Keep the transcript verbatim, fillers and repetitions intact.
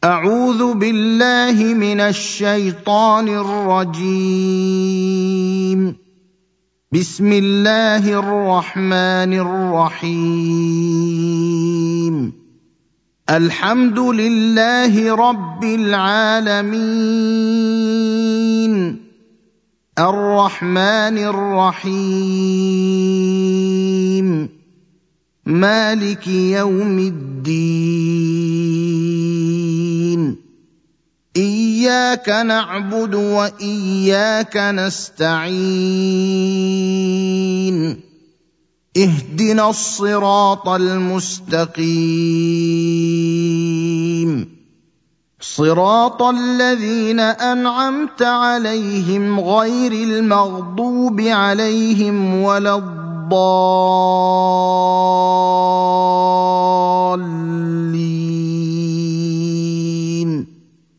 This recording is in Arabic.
أعوذ بالله من الشيطان الرجيم. بسم الله الرحمن الرحيم. الحمد لله رب العالمين، الرحمن الرحيم، مالك يوم الدين. إياك نعبد وإياك نستعين. اهدنا الصراط المستقيم، صراط الذين أنعمت عليهم غير المغضوب عليهم ولا الضالين.